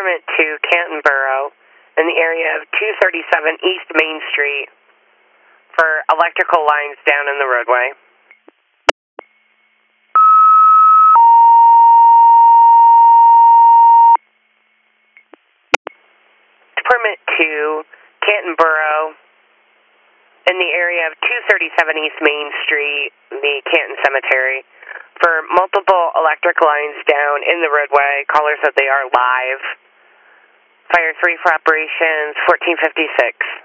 Permit to Canton Borough in the area of 237 East Main Street for electrical lines down in the roadway. Permit to Canton Borough in the area of 237 East Main Street, the Canton Cemetery, for multiple electric lines down in the roadway. Callers said they are live. Fire 3 for operations 1456.